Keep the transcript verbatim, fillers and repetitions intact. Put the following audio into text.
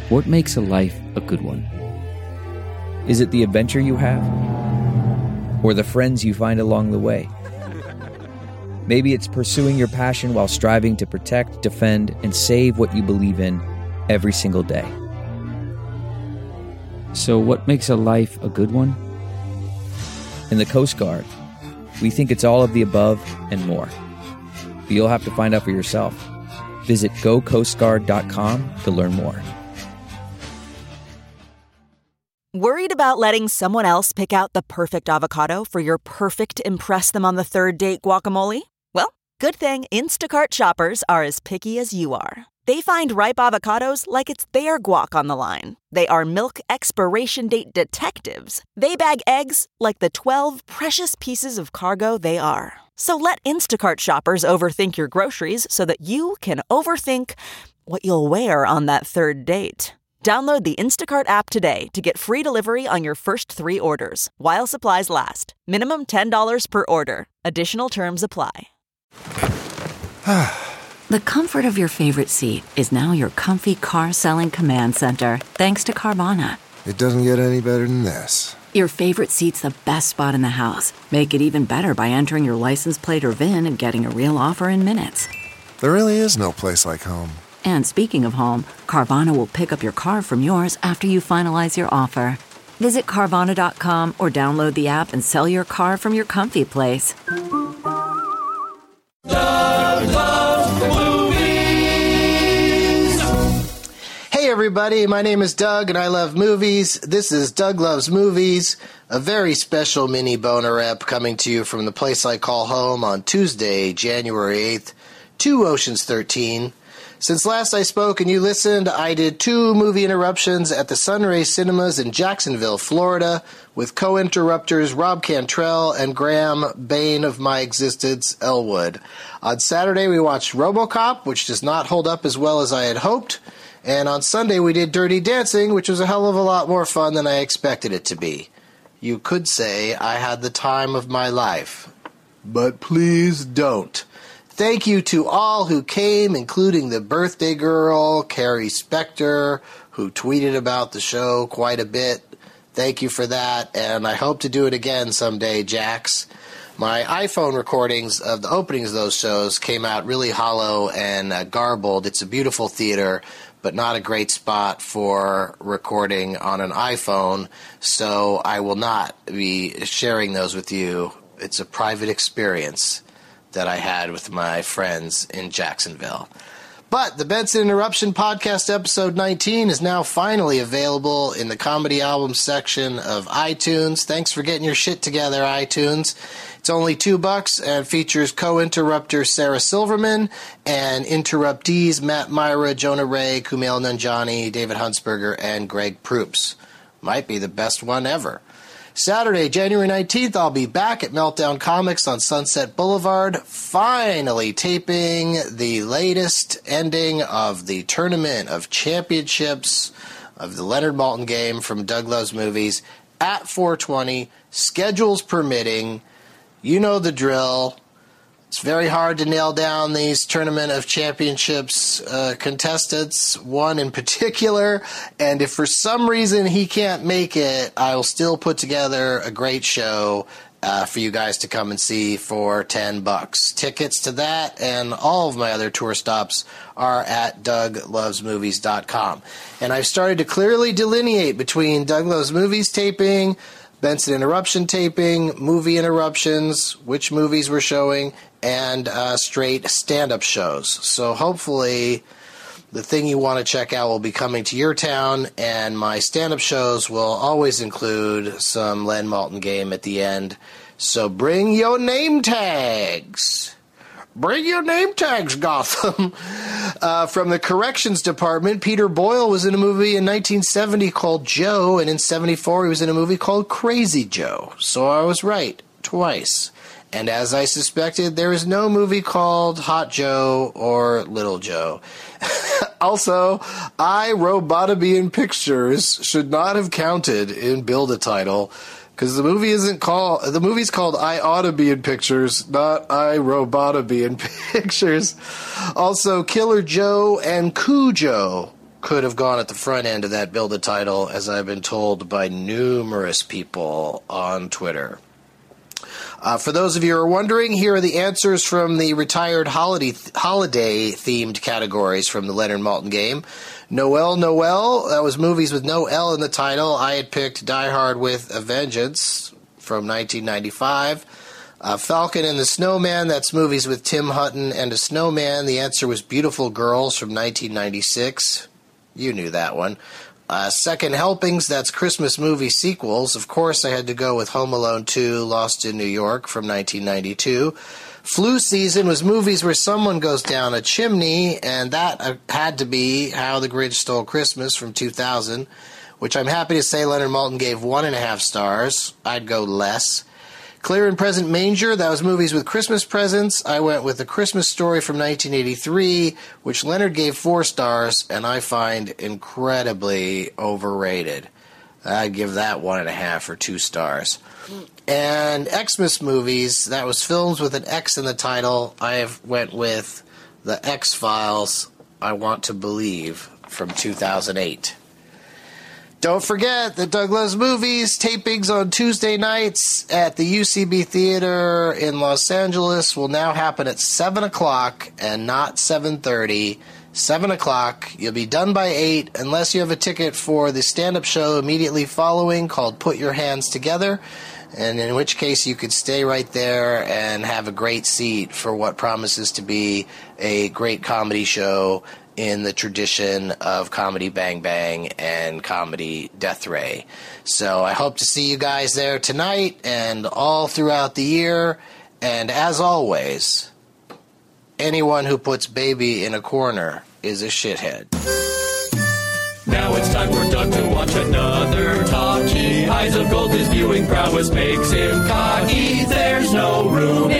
What makes a life a good one? Is it the adventure you have? Or the friends you find along the way? Maybe it's pursuing your passion while striving to protect, defend, and save what you believe in every single day. So what makes a life a good one? In the Coast Guard, we think it's all of the above and more. But you'll have to find out for yourself. Visit go coast guard dot com to learn more. Worried about letting someone else pick out the perfect avocado for your perfect impress them on the third date guacamole? Well, good thing Instacart shoppers are as picky as you are. They find ripe avocados like it's their guac on the line. They are milk expiration date detectives. They bag eggs like the twelve precious pieces of cargo they are. So let Instacart shoppers overthink your groceries so that you can overthink what you'll wear on that third date. Download the Instacart app today to get free delivery on your first three orders, while supplies last. Minimum ten dollars per order. Additional terms apply. The comfort of your favorite seat is now your comfy car-selling command center, thanks to Carvana. It doesn't get any better than this. Your favorite seat's the best spot in the house. Make it even better by entering your license plate or V I N and getting a real offer in minutes. There really is no place like home. And speaking of home, Carvana will pick up your car from yours after you finalize your offer. Visit Carvana dot com or download the app and sell your car from your comfy place. Doug Loves Movies. Hey everybody, my name is Doug and I love movies. This is Doug Loves Movies, a very special mini boner rep coming to you from the place I call home on Tuesday, January eighth, two Oceans thirteen. Since last I spoke and you listened, I did two movie interruptions at the Sunray Cinemas in Jacksonville, Florida, with co-interrupters Rob Cantrell and Graham, bane of my existence, Elwood. On Saturday we watched RoboCop, which does not hold up as well as I had hoped, and on Sunday we did Dirty Dancing, which was a hell of a lot more fun than I expected it to be. You could say I had the time of my life, but please don't. Thank you to all who came, including the birthday girl, Carrie Spector, who tweeted about the show quite a bit. Thank you for that, and I hope to do it again someday, Jax. My iPhone recordings of the openings of those shows came out really hollow and uh, garbled. It's a beautiful theater, but not a great spot for recording on an iPhone, so I will not be sharing those with you. It's a private experience that I had with my friends in Jacksonville. But the Benson Interruption Podcast episode nineteen is now finally available in the comedy albums section of iTunes. Thanks for getting your shit together, iTunes. It's only two bucks and features co-interrupter Sarah Silverman and interruptees Matt Myra, Jonah Ray, Kumail Nanjiani, David Huntsberger, and Greg Proops. Might be the best one ever. Saturday, January nineteenth, I'll be back at Meltdown Comics on Sunset Boulevard, finally taping the latest ending of the Tournament of Championships of the Leonard Maltin game from Doug Loves Movies at four twenty, schedules permitting. You know the drill. It's very hard to nail down these Tournament of Championships uh, contestants, one in particular, and if for some reason he can't make it, I'll still put together a great show uh, for you guys to come and see for ten bucks. Tickets to that and all of my other tour stops are at doug loves movies dot com. And I've started to clearly delineate between Doug Loves Movies taping, Benson Interruption taping, movie interruptions, which movies we're showing, and uh, straight stand-up shows. So hopefully the thing you want to check out will be coming to your town, and my stand-up shows will always include some Len Maltin game at the end. So bring your name tags. Bring your name tags, Gotham. Uh, from the Corrections Department, Peter Boyle was in a movie in nineteen seventy called Joe, and in seventy-four he was in a movie called Crazy Joe. So I was right, twice. And as I suspected, there is no movie called Hot Joe or Little Joe. Also, I, Robotobian Pictures, should not have counted in Build-A-Title, because the movie isn't called, the movie's called I Oughta Be in Pictures, not I Robotta Be in Pictures. Also, Killer Joe and Cujo could have gone at the front end of that Build a Title, as I've been told by numerous people on Twitter. Uh, for those of you who are wondering, here are the answers from the retired holiday holiday-themed categories from the Leonard Maltin game. Noel, Noel, that was movies with no L in the title. I had picked Die Hard with a Vengeance from nineteen ninety-five. Uh, Falcon and the Snowman, that's movies with Tim Hutton and a snowman. The answer was Beautiful Girls from nineteen ninety-six. You knew that one. Uh, Second Helpings, that's Christmas movie sequels. Of course, I had to go with Home Alone two, Lost in New York from nineteen ninety-two. Flu Season was movies where someone goes down a chimney, and that uh, had to be How the Grinch Stole Christmas from two thousand, which I'm happy to say Leonard Maltin gave one and a half stars. I'd go less. Clear and Present Manger, that was movies with Christmas presents. I went with The Christmas Story from nineteen eighty-three, which Leonard gave four stars, and I find incredibly overrated. I'd give that one and a half or two stars. And Xmas Movies, that was films with an X in the title. I went with The X-Files, I Want to Believe, from two thousand eight. Don't forget that Doug Loves Movies tapings on Tuesday nights at the U C B Theater in Los Angeles will now happen at seven o'clock and not seven thirty. seven o'clock. You'll be done by eight unless you have a ticket for the stand-up show immediately following called Put Your Hands Together, and in which case you could stay right there and have a great seat for what promises to be a great comedy show in the tradition of Comedy Bang Bang and Comedy Death Ray. So I hope to see you guys there tonight and all throughout the year. And as always, anyone who puts baby in a corner is a shithead. Now it's time for Doug to watch another talkie. Eyes of gold, his viewing prowess makes him cocky. There's no room